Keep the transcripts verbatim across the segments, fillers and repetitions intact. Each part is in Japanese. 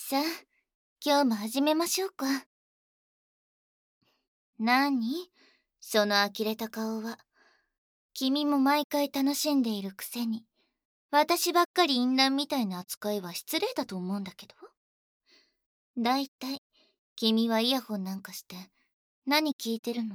さあ、今日も始めましょうか。なにその呆れた顔は。君も毎回楽しんでいるくせに、私ばっかり淫乱みたいな扱いは失礼だと思うんだけど。だいたい、君はイヤホンなんかして、何聞いてるの？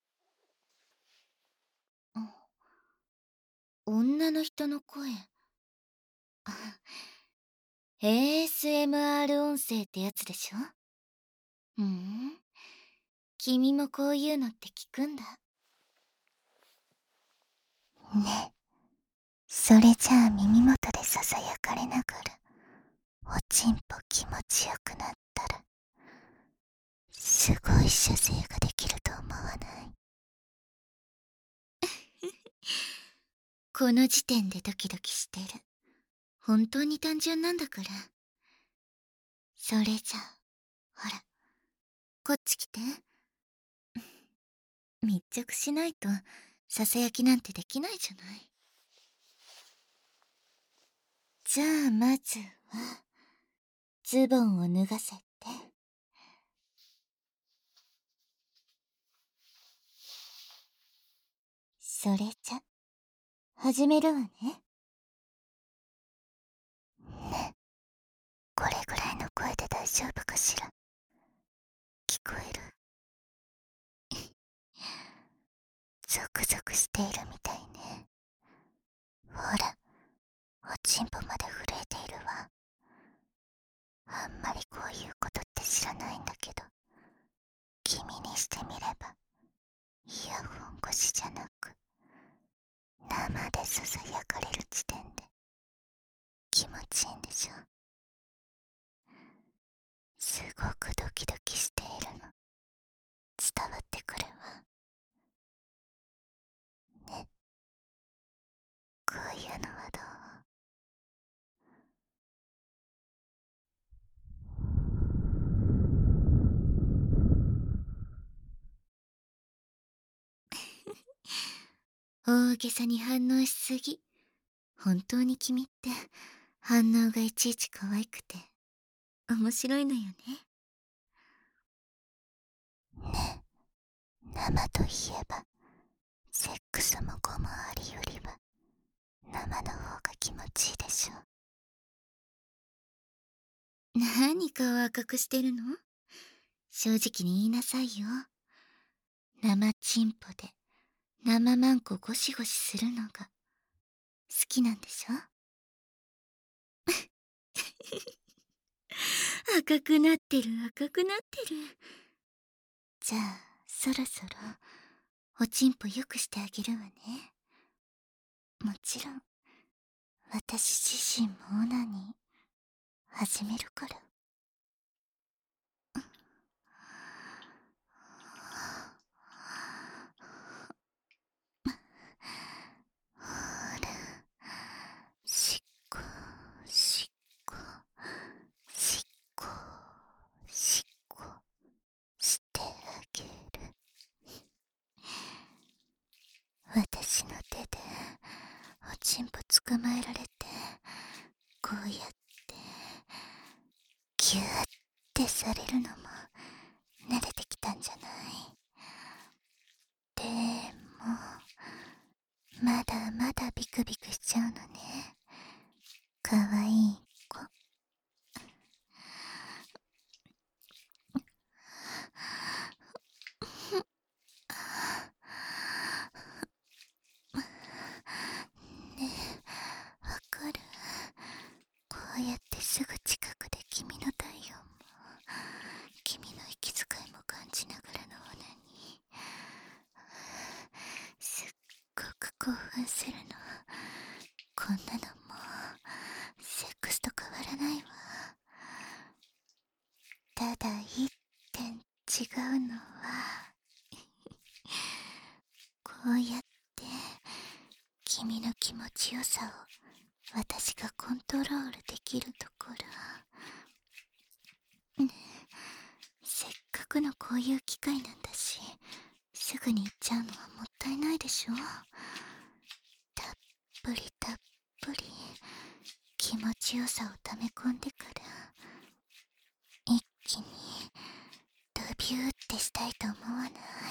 あ、女の人の声。あ、エーエスエムアール 音声ってやつでしょ？ふーん。君もこういうのって聞くんだ。 ね。それじゃあ耳元でささやかれながらおちんぽ気持ちよくなったらすごい射精ができると思わない？ この時点でドキドキしてる。本当に単純なんだから。それじゃあ、ほら、こっち来て。密着しないと、ささやきなんてできないじゃない。じゃあ、まずは、ズボンを脱がせて。それじゃ、始めるわね。 ね。これぐらいの声で大丈夫かしら？聞こえる？ゾクゾクしているみたいね。ほら、おちんぽまで震えているわ。あんまりこういうことって知らないんだけど、君にしてみればイヤホン越しじゃなく生でささやかれる時点で気持ちいいんでしょ？すごくドキドキしているの伝わってくるわね。こういうのはどう？ 大げさに反応しすぎ。本当に君って、反応がいちいち可愛くて、面白いのよね。 ね。生といえばセックスもゴムありよりは生の方が気持ちいいでしょ？ 何顔赤くしてるの？正直に言いなさいよ。生チンポで生マンコゴシゴシするのが好きなんでしょ？赤くなってる赤くなってる。じゃあそろそろおちんぽよくしてあげるわね。もちろん私自身もオナニー始めるから。 ほら、しっこしっこしっこしっこしてあげる。私の手でおちんぽ捕まえられてこうやってギューってされるのも慣れてきたんじゃない？でもまだまだビクビクしちゃうのね。かわいい子。ねえ、わかる？こうやってすぐ近くで君の体温も君の息遣いも感じながらのオナニー、すっごく興奮するの。こんなのもうセックスと変わらないわ。ただ一点違うのはこうやって君の気持ちよさを私がコントロールできるところ。ねえ、せっかくのこういう機会なんだし、すぐに行っちゃうのはもったいないでしょ？たっぷりたっぷり気持ちよさを溜め込んでからてしたいと思わない？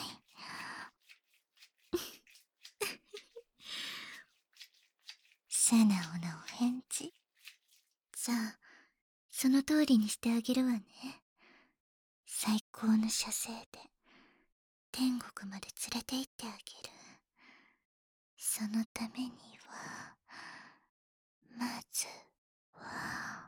素直なお返事。じゃあその通りにしてあげるわね。最高の射精で天国まで連れて行ってあげる。そのためにはまずは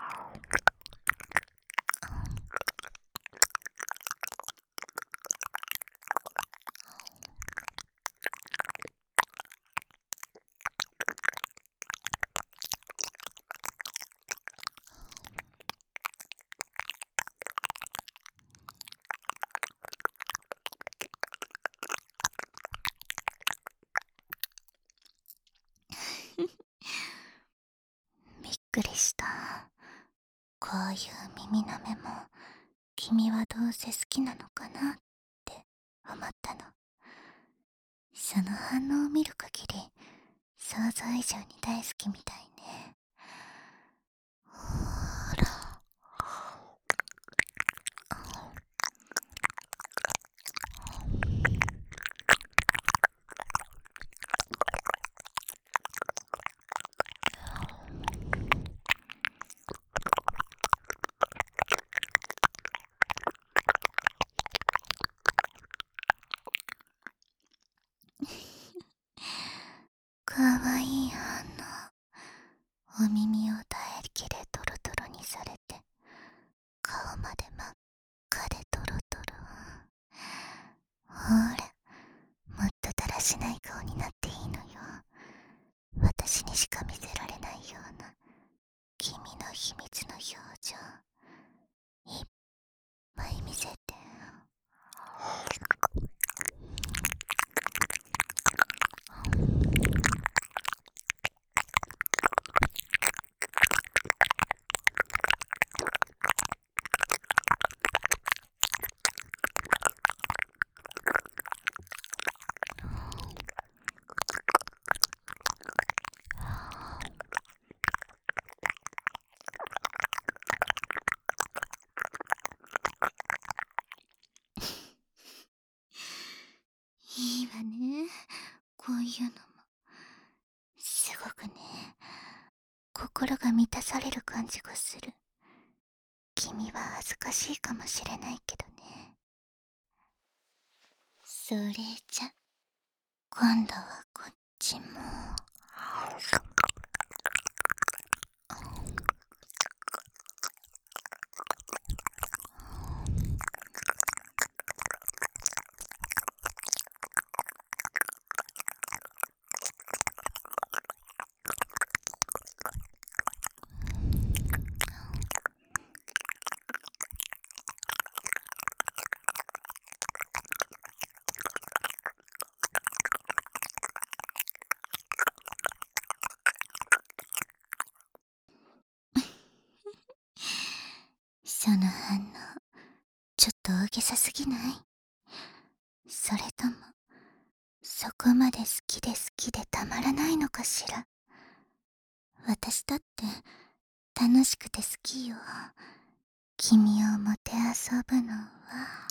びっくりした。こういう耳なめも君はどうせ好きなのかなって思ったの。その反応を見る限り想像以上に大好きみたいね。ほら。かわいい反応。お耳を唾液でトロトロにされて顔まで真っ赤でトロトロ。ほら、もっとだらしない顔になっていいのよ。私にしか見せられないような君の秘密の表情いっぱい見せて。いいわね、こういうのも。すごくね、心が満たされる感じがする。君は恥ずかしいかもしれないけどね。それじゃ今度はこっちも。その反応ちょっと大げさすぎない？それともそこまで好きで好きでたまらないのかしら。私だって楽しくて好きよ。君をもてあそぶのは。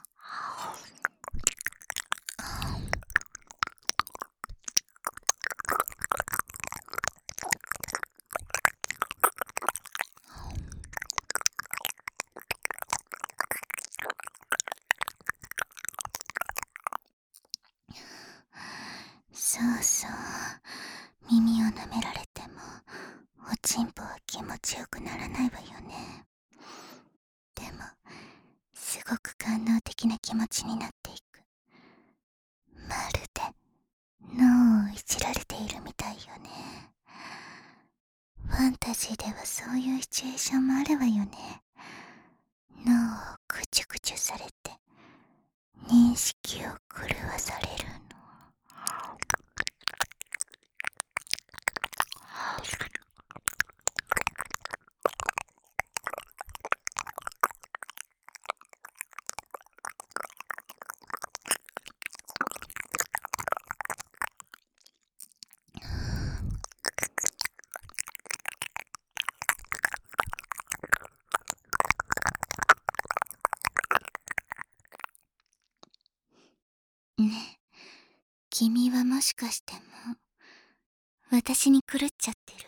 そうそう、耳を舐められてもおちんぽは気持ちよくならないわよね。でもすごく感動的な気持ちになっていく。まるで脳をいじられているみたいよね。ファンタジーではそういうシチュエーションもあるわよね。脳をくちゅくちゅされて認識を狂わされるの。 しかしてもう私に狂っちゃってる。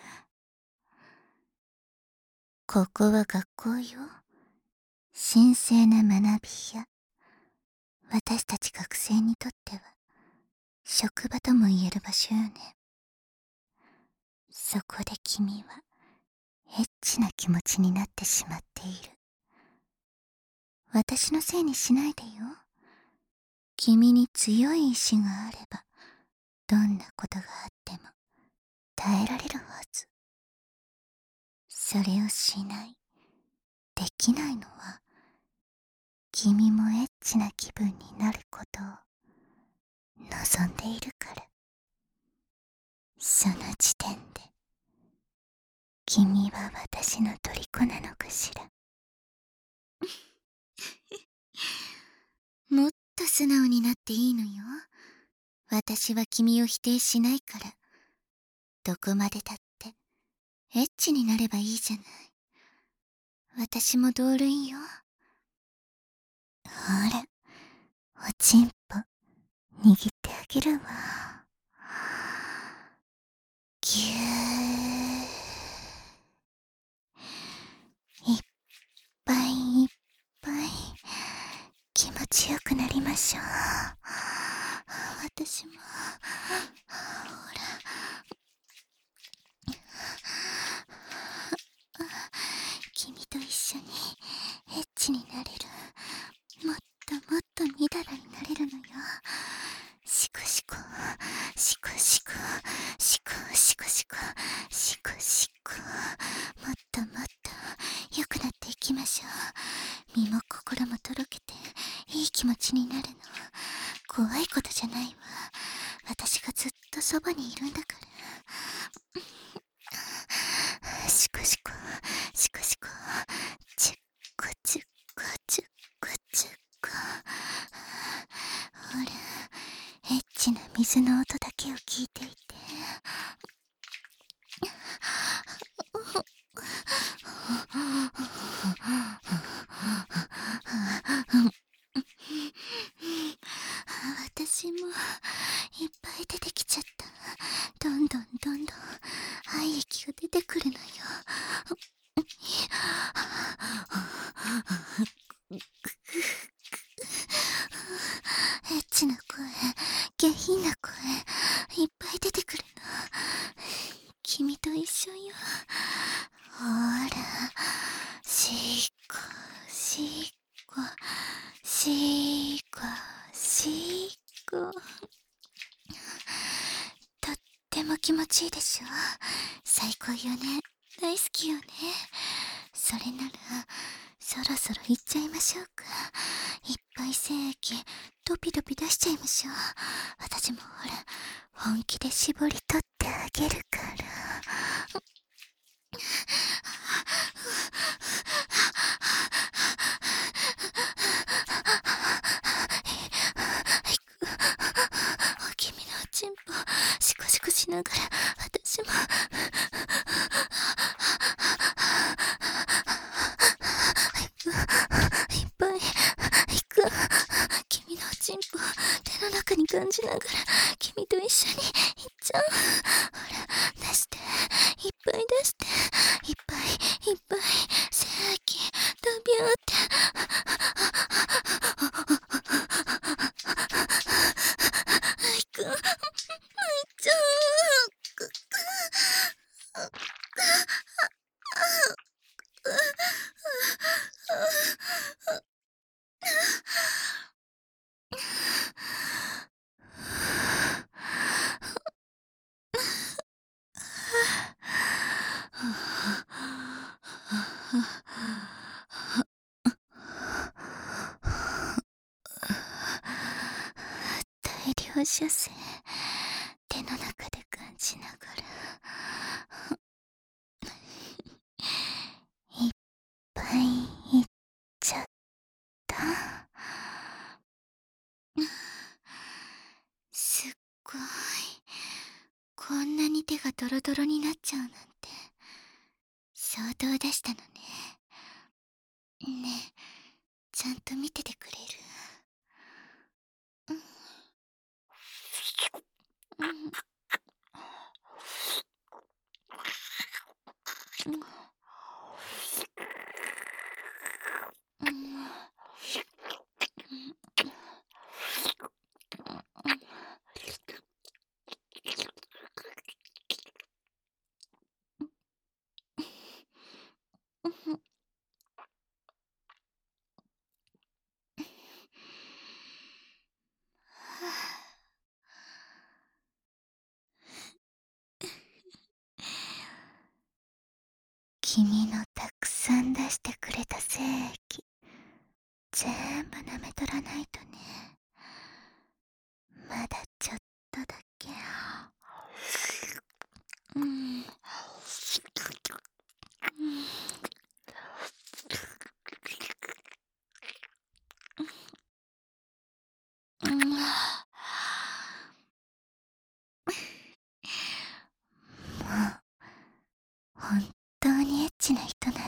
ここは学校よ。神聖な学び屋。私たち学生にとっては職場とも言える場所よね。そこで君はエッチな気持ちになってしまっている。私のせいにしないでよ。君に強い意志があればどんなことがあっても耐えられるはず。それをしない、できないのは君もエッチな気分になることを望んでいるから。その時点で君は私の虜なのかしら。もっと素直になっていいのよ。私は君を否定しないから。どこまでだってエッチになればいいじゃない。私も同類よ。ほら、おちんぽ握ってあげるわ。ぎゅー、いっぱいいっぱい気持ちよくなりましょう。私もほら、君と一緒にエッチになれる。もっともっとみだらになれるのよ。シコシコシコシコシコシコシコシコシコ、もっともっと良くなっていきましょう。身も心もとろけていい気持ちになるの。怖いことじゃないわ。私がずっとそばにいるんだから。シコシコシコシコ、チュッコチュッコチュッコチュッコ。ほら、エッチな水の音だけを聞いていて。私もいっぱい出てきちゃった。どんどんどんどん愛液が出てくるのよ。エッチな声、下品な声、いっぱい出てくるの。君と一緒よ。ほら、しこしこしこしこ。とっても気持ちいいでしょ。最高よね。大好きよね。それならそろそろ行っちゃいましょうか。いっぱい精液ドピドピ出しちゃいましょう。私もほら本気で絞り取ってあげるから。君のおちんぽシコシコしながら私もいっぱい行く。君のおちんぽ手の中に感じながら君と一緒に行っちゃう。ほら出して、いっぱい出して、いっぱいいっぱい精液ドビューって行く。行っちゃう。大量射精手の中で感じながらいっぱいいっちゃった。すっごい、こんなに手がドロドロになっちゃうなんて相当出したのね。ねえ、ちゃんと見ててくれる？うん、 うん。うん。うん。 君のたくさん出してくれた精液全部舐めとらないとね。まだちょっとだけ。 うん。うん。 もう本当にエッチな人なん